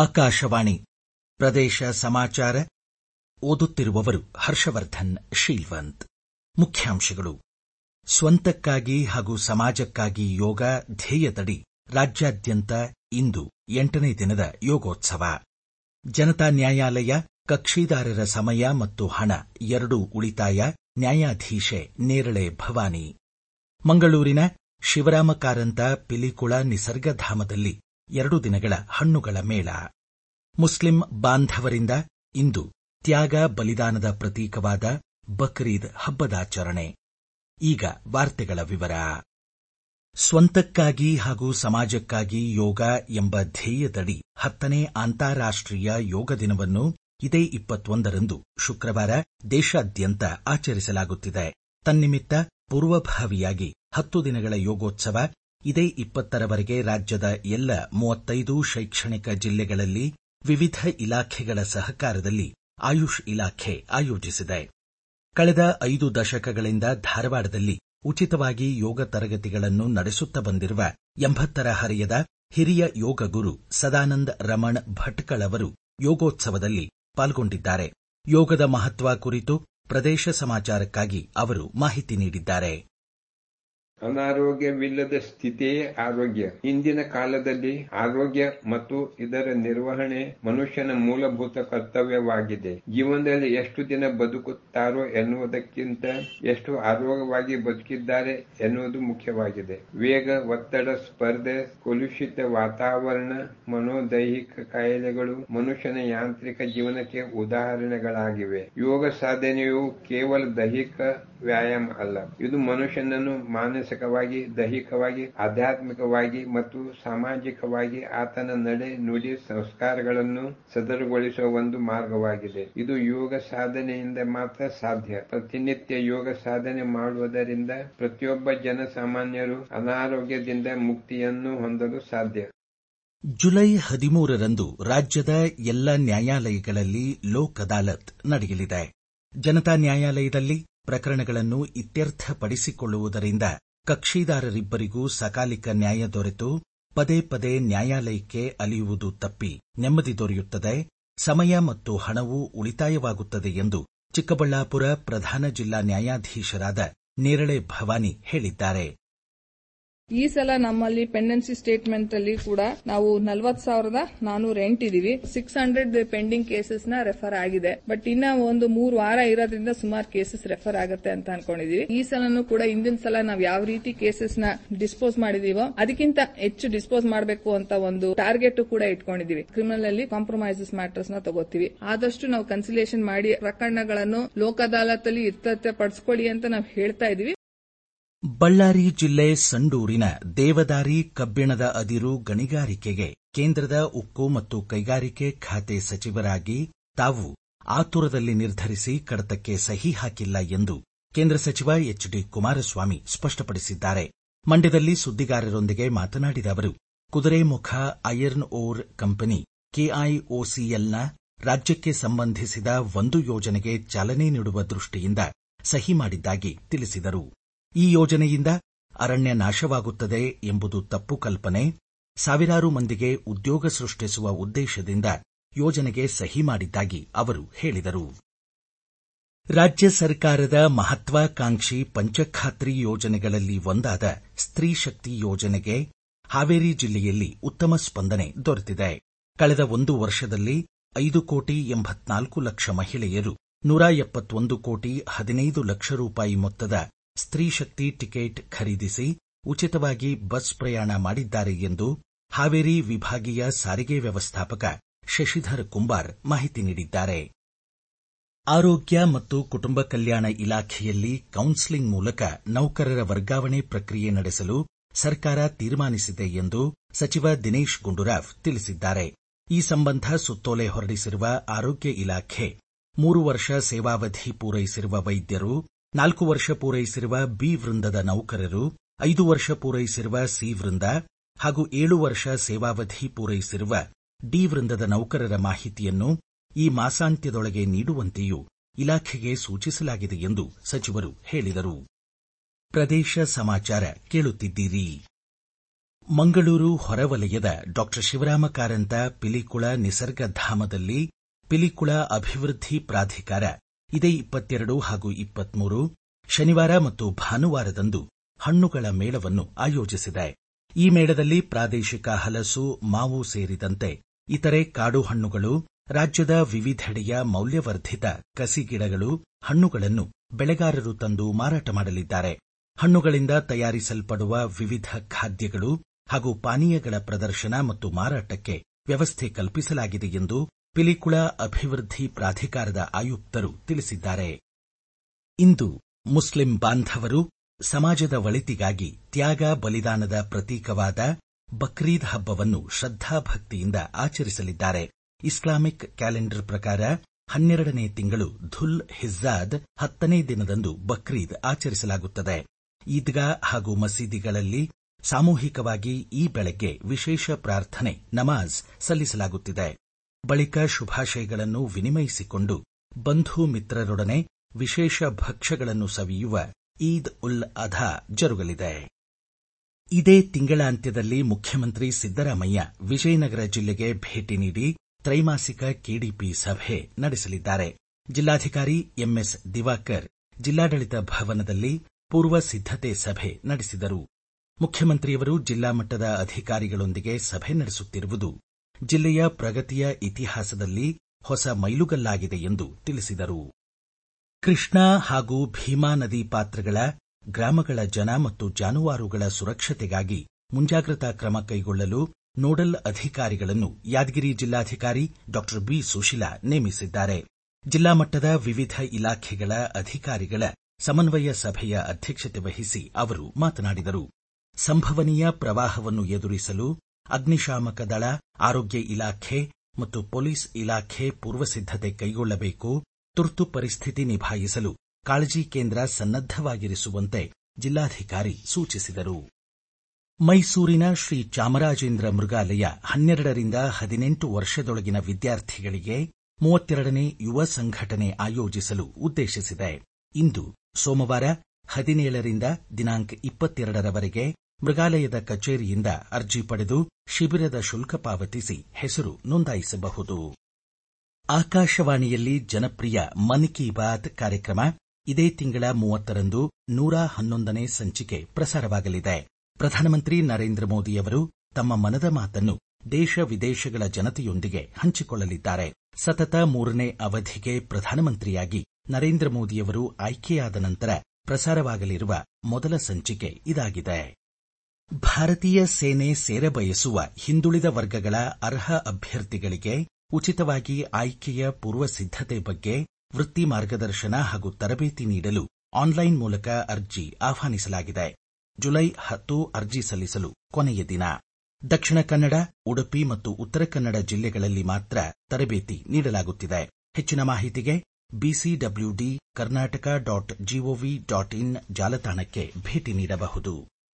ಆಕಾಶವಾಣಿ ಪ್ರದೇಶ ಸಮಾಚಾರ ಓದುತ್ತಿರುವವರು ಹರ್ಷವರ್ಧನ್ ಶೀಲ್ವಂತ್. ಮುಖ್ಯಾಂಶಗಳು. ಸ್ವಂತಕ್ಕಾಗಿ ಹಾಗೂ ಸಮಾಜಕ್ಕಾಗಿ ಯೋಗ ಧ್ಯೇಯದಡಿ ರಾಜ್ಯಾದ್ಯಂತ ಇಂದು 8ನೇ ದಿನದ ಯೋಗೋತ್ಸವ. ಜನತಾ ನ್ಯಾಯಾಲಯ ಕಕ್ಷಿದಾರರ ಸಮಯ ಮತ್ತು ಹಣ ಎರಡೂ ಉಳಿತಾಯ. ನ್ಯಾಯಾಧೀಶೆ ನೇರಳೆ ಭವಾನಿ. ಮಂಗಳೂರಿನ ಶಿವರಾಮ ಕಾರಂತ ಪಿಲಿಕುಳ ನಿಸರ್ಗಧಾಮದಲ್ಲಿ 2 ದಿನಗಳ ಹಣ್ಣುಗಳ ಮೇಳ. ಮುಸ್ಲಿಂ ಬಾಂಧವರಿಂದ ಇಂದು ತ್ಯಾಗ ಬಲಿದಾನದ ಪ್ರತೀಕವಾದ ಬಕ್ರೀದ್ ಹಬ್ಬದಾಚರಣೆ. ಈಗ ವಾರ್ತೆಗಳ ವಿವರ. ಸ್ವಂತಕ್ಕಾಗಿ ಹಾಗೂ ಸಮಾಜಕ್ಕಾಗಿ ಯೋಗ ಎಂಬ ಧ್ಯೇಯದಡಿ 10ನೇ ಅಂತಾರಾಷ್ಟ್ರೀಯ ಯೋಗ ದಿನವನ್ನು ಇದೇ 21ರಂದು ಶುಕ್ರವಾರ ದೇಶಾದ್ಯಂತ ಆಚರಿಸಲಾಗುತ್ತಿದೆ. ತನ್ನಿಮಿತ್ತ ಪೂರ್ವಭಾವಿಯಾಗಿ 10 ದಿನಗಳ ಯೋಗೋತ್ಸವ ಇದೇ 20ರವರೆಗೆ ರಾಜ್ಯದ ಎಲ್ಲ 35 ಶೈಕ್ಷಣಿಕ ಜಿಲ್ಲೆಗಳಲ್ಲಿ ವಿವಿಧ ಇಲಾಖೆಗಳ ಸಹಕಾರದಲ್ಲಿ ಆಯುಷ್ ಇಲಾಖೆ ಆಯೋಜಿಸಿದೆ. ಕಳೆದ 5 ದಶಕಗಳಿಂದ ಧಾರವಾಡದಲ್ಲಿ ಉಚಿತವಾಗಿ ಯೋಗ ತರಗತಿಗಳನ್ನು ನಡೆಸುತ್ತಾ ಬಂದಿರುವ 80ರ ಹರೆಯದ ಹಿರಿಯ ಯೋಗ ಗುರು ಸದಾನಂದ ರಮಣ್ ಭಟ್ಕಳ್ ಅವರು ಯೋಗೋತ್ಸವದಲ್ಲಿ ಪಾಲ್ಗೊಂಡಿದ್ದಾರೆ. ಯೋಗದ ಮಹತ್ವ ಕುರಿತು ಪ್ರದೇಶ ಸಮಾಚಾರಕ್ಕಾಗಿ ಅವರು ಮಾಹಿತಿ ನೀಡಿದ್ದಾರೆ. ಅನಾರೋಗ್ಯವಿಲ್ಲದ ಸ್ಥಿತಿಯೇ ಆರೋಗ್ಯ. ಇಂದಿನ ಕಾಲದಲ್ಲಿ ಆರೋಗ್ಯ ಮತ್ತು ಇದರ ನಿರ್ವಹಣೆ ಮನುಷ್ಯನ ಮೂಲಭೂತ ಕರ್ತವ್ಯವಾಗಿದೆ. ಜೀವನದಲ್ಲಿ ಎಷ್ಟು ದಿನ ಬದುಕುತ್ತಾರೋ ಎನ್ನುವುದಕ್ಕಿಂತ ಎಷ್ಟು ಆರೋಗ್ಯವಾಗಿ ಬದುಕಿದ್ದಾರೆ ಎನ್ನುವುದು ಮುಖ್ಯವಾಗಿದೆ. ವೇಗ, ಒತ್ತಡ, ಸ್ಪರ್ಧೆ, ಕಲುಷಿತ ವಾತಾವರಣ, ಮನೋದೈಹಿಕ ಕಾಯಿಲೆಗಳು ಮನುಷ್ಯನ ಯಾಂತ್ರಿಕ ಜೀವನಕ್ಕೆ ಉದಾಹರಣೆಗಳಾಗಿವೆ. ಯೋಗ ಸಾಧನೆಯು ಕೇವಲ ದೈಹಿಕ ವ್ಯಾಯಾಮ ಅಲ್ಲ. ಇದು ಮನುಷ್ಯನನ್ನು ಮಾನಸಿಕವಾಗಿ, ದೈಹಿಕವಾಗಿ, ಆಧ್ಯಾತ್ಮಿಕವಾಗಿ ಮತ್ತು ಸಾಮಾಜಿಕವಾಗಿ ಆತನ ನಡೆ, ನುಡಿ, ಸಂಸ್ಕಾರಗಳನ್ನು ಸದೃಢಗೊಳಿಸುವ ಒಂದು ಮಾರ್ಗವಾಗಿದೆ. ಇದು ಯೋಗ ಸಾಧನೆಯಿಂದ ಮಾತ್ರ ಸಾಧ್ಯ. ಪ್ರತಿನಿತ್ಯ ಯೋಗ ಸಾಧನೆ ಮಾಡುವುದರಿಂದ ಪ್ರತಿಯೊಬ್ಬ ಜನಸಾಮಾನ್ಯರು ಅನಾರೋಗ್ಯದಿಂದ ಮುಕ್ತಿಯನ್ನು ಹೊಂದಲು ಸಾಧ್ಯ. ಜುಲೈ 13ರಂದು ರಾಜ್ಯದ ಎಲ್ಲ ನ್ಯಾಯಾಲಯಗಳಲ್ಲಿ ಲೋಕ್ ಅದಾಲತ್ ನಡೆಯಲಿದೆ. ಜನತಾ ನ್ಯಾಯಾಲಯದಲ್ಲಿ ಪ್ರಕರಣಗಳನ್ನು ಇತ್ಯರ್ಥಪಡಿಸಿಕೊಳ್ಳುವುದರಿಂದ ಕಕ್ಷಿದಾರರಿಬ್ಬರಿಗೂ ಸಕಾಲಿಕ ನ್ಯಾಯ ದೊರೆತು ಪದೇ ಪದೇ ನ್ಯಾಯಾಲಯಕ್ಕೆ ಅಲಿಯುವುದು ತಪ್ಪಿ ನೆಮ್ಮದಿ ದೊರೆಯುತ್ತದೆ. ಸಮಯ ಮತ್ತು ಹಣವೂ ಉಳಿತಾಯವಾಗುತ್ತದೆ ಎಂದು ಚಿಕ್ಕಬಳ್ಳಾಪುರ ಪ್ರಧಾನ ಜಿಲ್ಲಾ ನ್ಯಾಯಾಧೀಶರಾದ ನೇರಳೆ ಭವಾನಿ ಹೇಳಿದ್ದಾರೆ. ಈ ಸಲ ನಮ್ಮಲ್ಲಿ ಪೆಂಡೆನ್ಸಿ ಸ್ಟೇಟ್ಮೆಂಟ್ ಅಲ್ಲಿ ಕೂಡ ನಾವು 40,408 ಇದೀವಿ. 600 ಪೆಂಡಿಂಗ್ ಕೇಸಸ್ ನ ರೆಫರ್ ಆಗಿದೆ. ಬಟ್ ಇನ್ನ ಒಂದು 3 ವಾರ ಇರೋದ್ರಿಂದ ಸುಮಾರು ಕೇಸಸ್ ರೆಫರ್ ಆಗುತ್ತೆ ಅಂತ ಅನ್ಕೊಂಡಿದೀವಿ. ಈ ಸಲನೂ ಕೂಡ ಹಿಂದಿನ ಸಲ ನಾವು ಯಾವ ರೀತಿ ಕೇಸಸ್ ನ ಡಿಸ್ಪೋಸ್ ಮಾಡಿದೀವೋ ಅದಕ್ಕಿಂತ ಹೆಚ್ಚು ಡಿಸ್ಪೋಸ್ ಮಾಡಬೇಕು ಅಂತ ಒಂದು ಟಾರ್ಗೆಟ್ ಕೂಡ ಇಟ್ಕೊಂಡಿದೀವಿ. ಕ್ರಿಮಿನಲ್ ಅಲ್ಲಿ ಕಾಂಪ್ರಮೈಸಸ್ ಮ್ಯಾಟರ್ಸ್ ನ ತಗೋತೀವಿ. ಆದಷ್ಟು ನಾವು ಕನ್ಸಿಲೇಷನ್ ಮಾಡಿ ಪ್ರಕರಣಗಳನ್ನು ಲೋಕ ಅದಾಲತ್ ಅಲ್ಲಿ ಪಡಿಸ್ಕೊಳ್ಳಿ ಅಂತ ನಾವು ಹೇಳ್ತಾ ಇದೀವಿ. ಬಳ್ಳಾರಿ ಜಿಲ್ಲೆ ಸಂಡೂರಿನ ದೇವದಾರಿ ಕಬ್ಬಿಣದ ಅದಿರು ಗಣಿಗಾರಿಕೆಗೆ ಕೇಂದ್ರದ ಉಕ್ಕು ಮತ್ತು ಕೈಗಾರಿಕೆ ಖಾತೆ ಸಚಿವರಾಗಿ ತಾವು ಆತುರದಲ್ಲಿ ನಿರ್ಧರಿಸಿ ಕಡತಕ್ಕೆ ಸಹಿ ಹಾಕಿಲ್ಲ ಎಂದು ಕೇಂದ್ರ ಸಚಿವ ಎಚ್.ಡಿ. ಕುಮಾರಸ್ವಾಮಿ ಸ್ಪಷ್ಟಪಡಿಸಿದ್ದಾರೆ. ಮಂಡ್ಯದಲ್ಲಿ ಸುದ್ದಿಗಾರರೊಂದಿಗೆ ಮಾತನಾಡಿದ ಅವರು, ಕುದುರೆಮುಖ ಐರನ್ ಓರ್ ಕಂಪನಿ ಕೆಐಒಸಿಎಲ್ನ ರಾಜ್ಯಕ್ಕೆ ಸಂಬಂಧಿಸಿದ ಒಂದು ಯೋಜನೆಗೆ ಚಾಲನೆ ನೀಡುವ ದೃಷ್ಟಿಯಿಂದ ಸಹಿ ಮಾಡಿದ್ದಾಗಿ ತಿಳಿಸಿದರು. ಈ ಯೋಜನೆಯಿಂದ ಅರಣ್ಯ ನಾಶವಾಗುತ್ತದೆ ಎಂಬುದು ತಪ್ಪು ಕಲ್ಪನೆ. ಸಾವಿರಾರು ಮಂದಿಗೆ ಉದ್ಯೋಗ ಸೃಷ್ಟಿಸುವ ಉದ್ದೇಶದಿಂದ ಯೋಜನೆಗೆ ಸಹಿ ಮಾಡಿದ್ದಾಗಿ ಅವರು ಹೇಳಿದರು. ರಾಜ್ಯ ಸರ್ಕಾರದ ಮಹತ್ವಾಕಾಂಕ್ಷಿ ಪಂಚಖಾತ್ರಿ ಯೋಜನೆಗಳಲ್ಲಿ ಒಂದಾದ ಸ್ತ್ರೀ ಶಕ್ತಿ ಯೋಜನೆಗೆ ಹಾವೇರಿ ಜಿಲ್ಲೆಯಲ್ಲಿ ಉತ್ತಮ ಸ್ಪಂದನೆ ದೊರೆತಿದೆ. ಕಳೆದ 1 ವರ್ಷದಲ್ಲಿ 5,84,00,000 ಮಹಿಳೆಯರು 171,15,00,000 ರೂಪಾಯಿ ಮೊತ್ತದ ಸ್ತ್ರೀ ಶಕ್ತಿ ಟಿಕೆಟ್ ಖರೀದಿಸಿ ಉಚಿತವಾಗಿ ಬಸ್ ಪ್ರಯಾಣ ಮಾಡಿದ್ದಾರೆ ಎಂದು ಹಾವೇರಿ ವಿಭಾಗೀಯ ಸಾರಿಗೆ ವ್ಯವಸ್ಥಾಪಕ ಶಶಿಧರ್ ಕುಂಬಾರ್ ಮಾಹಿತಿ ನೀಡಿದ್ದಾರೆ. ಆರೋಗ್ಯ ಮತ್ತು ಕುಟುಂಬ ಕಲ್ಯಾಣ ಇಲಾಖೆಯಲ್ಲಿ ಕೌನ್ಸೆಲಿಂಗ್ ಮೂಲಕ ನೌಕರರ ವರ್ಗಾವಣೆ ಪ್ರಕ್ರಿಯೆ ನಡೆಸಲು ಸರ್ಕಾರ ತೀರ್ಮಾನಿಸಿದೆ ಎಂದು ಸಚಿವ ದಿನೇಶ್ ಗುಂಡೂರಾವ್ ತಿಳಿಸಿದ್ದಾರೆ. ಈ ಸಂಬಂಧ ಸುತ್ತೋಲೆ ಹೊರಡಿಸಿರುವ ಆರೋಗ್ಯ ಇಲಾಖೆ 3 ವರ್ಷ ಸೇವಾವಧಿ ಪೂರೈಸಿರುವ ವೈದ್ಯರು, 4 ವರ್ಷ ಪೂರೈಸಿರುವ ಬಿ ವೃಂದದ ನೌಕರರು, 5 ವರ್ಷ ಪೂರೈಸಿರುವ ಸಿ ವೃಂದ ಹಾಗೂ 7 ವರ್ಷ ಸೇವಾವಧಿ ಪೂರೈಸಿರುವ ಡಿ ವೃಂದದ ನೌಕರರ ಮಾಹಿತಿಯನ್ನು ಈ ಮಾಸಾಂತ್ಯದೊಳಗೆ ನೀಡುವಂತೆಯೂ ಇಲಾಖೆಗೆ ಸೂಚಿಸಲಾಗಿದೆ ಎಂದು ಸಚಿವರು ಹೇಳಿದರು. ಪ್ರದೇಶ ಸಮಾಚಾರ ಕೇಳುತ್ತಿದ್ದೀರಿ. ಮಂಗಳೂರು ಹೊರವಲಯದ ಡಾ ಶಿವರಾಮ ಕಾರಂತ ಪಿಲಿಕುಳ ನಿಸರ್ಗಧಾಮದಲ್ಲಿ ಪಿಲಿಕುಳ ಅಭಿವೃದ್ಧಿ ಪ್ರಾಧಿಕಾರ ಇದೇ 22 ಹಾಗೂ 23 ಶನಿವಾರ ಮತ್ತು ಭಾನುವಾರದಂದು ಹಣ್ಣುಗಳ ಮೇಳವನ್ನು ಆಯೋಜಿಸಿದೆ. ಈ ಮೇಳದಲ್ಲಿ ಪ್ರಾದೇಶಿಕ ಹಲಸು, ಮಾವು ಸೇರಿದಂತೆ ಇತರೆ ಕಾಡು ಹಣ್ಣುಗಳು, ರಾಜ್ಯದ ವಿವಿಧೆಡೆಯ ಮೌಲ್ಯವರ್ಧಿತ ಕಸಿಗಿಡಗಳು, ಹಣ್ಣುಗಳನ್ನು ಬೆಳೆಗಾರರು ತಂದು ಮಾರಾಟ ಮಾಡಲಿದ್ದಾರೆ. ಹಣ್ಣುಗಳಿಂದ ತಯಾರಿಸಲ್ಪಡುವ ವಿವಿಧ ಖಾದ್ಯಗಳು ಹಾಗೂ ಪಾನೀಯಗಳ ಪ್ರದರ್ಶನ ಮತ್ತು ಮಾರಾಟಕ್ಕೆ ವ್ಯವಸ್ಥೆ ಕಲ್ಪಿಸಲಾಗಿದೆ ಎಂದು ಪಿಲಿಕುಳ ಅಭಿವೃದ್ಧಿ ಪ್ರಾಧಿಕಾರದ ಆಯುಕ್ತರು ತಿಳಿಸಿದ್ದಾರೆ. ಇಂದು ಮುಸ್ಲಿಂ ಬಾಂಧವರು ಸಮಾಜದ ಒಳಿತಿಗಾಗಿ ತ್ಯಾಗ ಬಲಿದಾನದ ಪ್ರತೀಕವಾದ ಬಕ್ರೀದ್ ಹಬ್ಬವನ್ನು ಶ್ರದ್ಧಾಭಕ್ತಿಯಿಂದ ಆಚರಿಸಲಿದ್ದಾರೆ. ಇಸ್ಲಾಮಿಕ್ ಕ್ಯಾಲೆಂಡರ್ ಪ್ರಕಾರ 12ನೇ ತಿಂಗಳು ಧುಲ್ ಹಿಜ್ಜಾದ್ 10ನೇ ದಿನದಂದು ಬಕ್ರೀದ್ ಆಚರಿಸಲಾಗುತ್ತದೆ. ಈದ್ಗಾ ಹಾಗೂ ಮಸೀದಿಗಳಲ್ಲಿ ಸಾಮೂಹಿಕವಾಗಿ ಈ ಬೆಳಗ್ಗೆ ವಿಶೇಷ ಪ್ರಾರ್ಥನೆ ನಮಾಜ್ ಸಲ್ಲಿಸಲಾಗುತ್ತಿದೆ. ಬಳಿಕ ಶುಭಾಶಯಗಳನ್ನು ವಿನಿಮಯಿಸಿಕೊಂಡು ಬಂಧು ಮಿತ್ರರೊಡನೆ ವಿಶೇಷ ಭಕ್ಷ್ಯಗಳನ್ನು ಸವಿಯುವ ಈದ್ ಉಲ್ ಅಧಾ ಜರುಗಲಿದೆ. ಇದೇ ತಿಂಗಳಾಂತ್ಯದಲ್ಲಿ ಮುಖ್ಯಮಂತ್ರಿ ಸಿದ್ದರಾಮಯ್ಯ ವಿಜಯನಗರ ಜಿಲ್ಲೆಗೆ ಭೇಟಿ ನೀಡಿ ತ್ರೈಮಾಸಿಕ ಕೆಡಿಪಿ ಸಭೆ ನಡೆಸಲಿದ್ದಾರೆ. ಜಿಲ್ಲಾಧಿಕಾರಿ ಎಂಎಸ್ ದಿವಾಕರ್ ಜಿಲ್ಲಾಡಳಿತ ಭವನದಲ್ಲಿ ಪೂರ್ವ ಸಿದ್ಧತೆ ಸಭೆ ನಡೆಸಿದರು. ಮುಖ್ಯಮಂತ್ರಿಯವರು ಜಿಲ್ಲಾ ಮಟ್ಟದ ಅಧಿಕಾರಿಗಳೊಂದಿಗೆ ಸಭೆ ನಡೆಸುತ್ತಿರುವುದು ಜಿಲ್ಲೆಯ ಪ್ರಗತಿಯ ಇತಿಹಾಸದಲ್ಲಿ ಹೊಸ ಮೈಲುಗಲ್ಲಾಗಿದೆ ಎಂದು ತಿಳಿಸಿದರು. ಕೃಷ್ಣಾ ಹಾಗೂ ಭೀಮಾ ನದಿ ಪಾತ್ರಗಳ ಗ್ರಾಮಗಳ ಜನ ಮತ್ತು ಜಾನುವಾರುಗಳ ಸುರಕ್ಷತೆಗಾಗಿ ಮುಂಜಾಗ್ರತಾ ಕ್ರಮ ಕೈಗೊಳ್ಳಲು ನೋಡಲ್ ಅಧಿಕಾರಿಗಳನ್ನು ಯಾದಗಿರಿ ಜಿಲ್ಲಾಧಿಕಾರಿ ಡಾ ಬಿ ಸುಶೀಲಾ ನೇಮಿಸಿದ್ದಾರೆ. ಜಿಲ್ಲಾ ಮಟ್ಟದ ವಿವಿಧ ಇಲಾಖೆಗಳ ಅಧಿಕಾರಿಗಳ ಸಮನ್ವಯ ಸಭೆಯ ಅಧ್ಯಕ್ಷತೆ ವಹಿಸಿ ಅವರು ಮಾತನಾಡಿದರು. ಸಂಭವನೀಯ ಪ್ರವಾಹವನ್ನು ಎದುರಿಸಲು ಅಗ್ನಿಶಾಮಕ ದಳ, ಆರೋಗ್ಯ ಇಲಾಖೆ ಮತ್ತು ಪೊಲೀಸ್ ಇಲಾಖೆ ಪೂರ್ವಸಿದ್ಧತೆ ಕೈಗೊಳ್ಳಬೇಕು. ತುರ್ತು ಪರಿಸ್ಥಿತಿ ನಿಭಾಯಿಸಲು ಕಾಳಜಿ ಕೇಂದ್ರ ಸನ್ನದ್ದವಾಗಿರಿಸುವಂತೆ ಜಿಲ್ಲಾಧಿಕಾರಿ ಸೂಚಿಸಿದರು. ಮೈಸೂರಿನ ಶ್ರೀ ಚಾಮರಾಜೇಂದ್ರ ಮೃಗಾಲಯ 12ರಿಂದ 18 ವರ್ಷದೊಳಗಿನ ವಿದ್ಯಾರ್ಥಿಗಳಿಗೆ 32ನೇ ಯುವ ಸಂಘಟನೆ ಆಯೋಜಿಸಲು ಉದ್ದೇಶಿಸಿದೆ. ಇಂದು ಸೋಮವಾರ 17ರಿಂದ ದಿನಾಂಕ 22ರವರೆಗೆ ಮೃಗಾಲಯದ ಕಚೇರಿಯಿಂದ ಅರ್ಜಿ ಪಡೆದು ಶಿಬಿರದ ಶುಲ್ಕ ಪಾವತಿಸಿ ಹೆಸರು ನೋಂದಾಯಿಸಬಹುದು. ಆಕಾಶವಾಣಿಯಲ್ಲಿ ಜನಪ್ರಿಯ ಮನ್ ಕಿ ಬಾತ್ ಕಾರ್ಯಕ್ರಮ ಇದೇ ತಿಂಗಳ 30ರಂದು 111ನೇ ಸಂಚಿಕೆ ಪ್ರಸಾರವಾಗಲಿದೆ. ಪ್ರಧಾನಮಂತ್ರಿ ನರೇಂದ್ರ ಮೋದಿಯವರು ತಮ್ಮ ಮನದ ಮಾತನ್ನು ದೇಶ ವಿದೇಶಗಳ ಜನತೆಯೊಂದಿಗೆ ಹಂಚಿಕೊಳ್ಳಲಿದ್ದಾರೆ. ಸತತ 3ನೇ ಅವಧಿಗೆ ಪ್ರಧಾನಮಂತ್ರಿಯಾಗಿ ನರೇಂದ್ರ ಮೋದಿಯವರು ಆಯ್ಕೆಯಾದ ನಂತರ ಪ್ರಸಾರವಾಗಲಿರುವ ಮೊದಲ ಸಂಚಿಕೆ ಇದಾಗಿದೆ. ಭಾರತೀಯ ಸೇನೆ ಸೇರಬಯಸುವ ಹಿಂದುಳಿದ ವರ್ಗಗಳ ಅರ್ಹ ಅಭ್ಯರ್ಥಿಗಳಿಗೆ ಉಚಿತವಾಗಿ ಆಯ್ಕೆಯ ಪೂರ್ವ ಸಿದ್ಧತೆ ಬಗ್ಗೆ ವೃತ್ತಿ ಮಾರ್ಗದರ್ಶನ ಹಾಗೂ ತರಬೇತಿ ನೀಡಲು ಆನ್ಲೈನ್ ಮೂಲಕ ಅರ್ಜಿ ಆಹ್ವಾನಿಸಲಾಗಿದೆ. ಜುಲೈ 10 ಅರ್ಜಿ ಸಲ್ಲಿಸಲು ಕೊನೆಯ ದಿನ. ದಕ್ಷಿಣ ಕನ್ನಡ, ಉಡುಪಿ ಮತ್ತು ಉತ್ತರ ಕನ್ನಡ ಜಿಲ್ಲೆಗಳಲ್ಲಿ ಮಾತ್ರ ತರಬೇತಿ ನೀಡಲಾಗುತ್ತಿದೆ. ಹೆಚ್ಚಿನ ಮಾಹಿತಿಗೆ bcwd karnataka.gov.in ಜಾಲತಾಣಕ್ಕೆ ಭೇಟಿ ನೀಡಬಹುದು.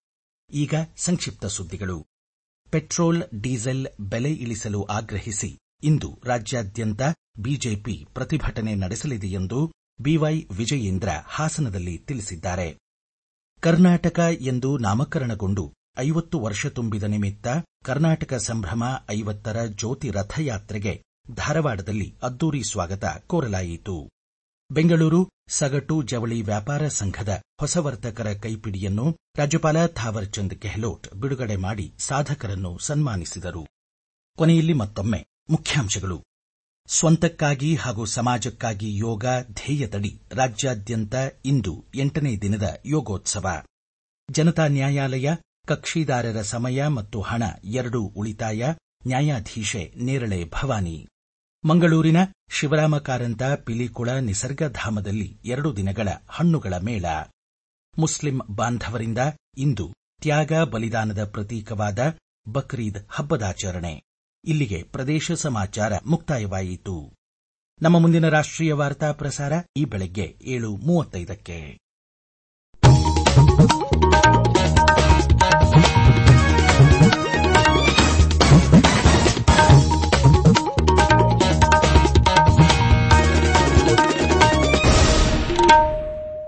ಈಗ ಸಂಕ್ಷಿಪ್ತ ಸುದ್ದಿಗಳು. ಪೆಟ್ರೋಲ್, ಡೀಸೆಲ್ ಬೆಲೆ ಇಳಿಸಲು ಆಗ್ರಹಿಸಿ ಇಂದು ರಾಜ್ಯಾದ್ಯಂತ ಬಿಜೆಪಿ ಪ್ರತಿಭಟನೆ ನಡೆಸಲಿದೆ ಎಂದು ಬಿವೈ ವಿಜಯೇಂದ್ರ ಹಾಸನದಲ್ಲಿ ತಿಳಿಸಿದ್ದಾರೆ. ಕರ್ನಾಟಕ ಎಂದು ನಾಮಕರಣಗೊಂಡು 50 ವರ್ಷ ತುಂಬಿದ ನಿಮಿತ್ತ ಕರ್ನಾಟಕ ಸಂಭ್ರಮ 50ರ ಜ್ಯೋತಿ ರಥಯಾತ್ರೆಗೆ ಧಾರವಾಡದಲ್ಲಿ ಅದ್ದೂರಿ ಸ್ವಾಗತ ಕೋರಲಾಯಿತು. ಬೆಂಗಳೂರು ಸಗಟು ಜವಳಿ ವ್ಯಾಪಾರ ಸಂಘದ ಹೊಸ ವರ್ತಕರ ಕೈಪಿಡಿಯನ್ನು ರಾಜ್ಯಪಾಲ ಥಾವರ್ ಚಂದ್ ಗೆಹ್ಲೋಟ್ ಬಿಡುಗಡೆ ಮಾಡಿ ಸಾಧಕರನ್ನು ಸನ್ಮಾನಿಸಿದರು. ಕೊನೆಯಲ್ಲಿ ಮತ್ತೊಮ್ಮೆ ಮುಖ್ಯಾಂಶಗಳು. ಸ್ವಂತಕ್ಕಾಗಿ ಹಾಗೂ ಸಮಾಜಕ್ಕಾಗಿ ಯೋಗ ಧ್ಯೇಯದಡಿ ರಾಜ್ಯಾದ್ಯಂತ ಇಂದು 8ನೇ ದಿನದ ಯೋಗೋತ್ಸವ. ಜನತಾ ನ್ಯಾಯಾಲಯ ಕಕ್ಷಿದಾರರ ಸಮಯ ಮತ್ತು ಹಣ ಎರಡೂ ಉಳಿತಾಯ. ನ್ಯಾಯಾಧೀಶೆ ನೇರಳೆ ಭವಾನಿ. ಮಂಗಳೂರಿನ ಶಿವರಾಮ ಕಾರಂತ ಪಿಲಿಕುಳ ನಿಸರ್ಗಧಾಮದಲ್ಲಿ 2 ದಿನಗಳ ಹಣ್ಣುಗಳ ಮೇಳ. ಮುಸ್ಲಿಂ ಬಾಂಧವರಿಂದ ಇಂದು ತ್ಯಾಗ ಬಲಿದಾನದ ಪ್ರತೀಕವಾದ ಬಕ್ರೀದ್ ಹಬ್ಬದಾಚರಣೆ. ಇಲ್ಲಿಗೆ ಪ್ರದೇಶ ಸಮಾಚಾರ ಮುಕ್ತಾಯವಾಯಿತು. ನಮ್ಮ ಮುಂದಿನ ರಾಷ್ಟ್ರೀಯ ವಾರ್ತಾ ಪ್ರಸಾರ ಈ ಬೆಳಗ್ಗೆ 7:35ಕ್ಕೆ.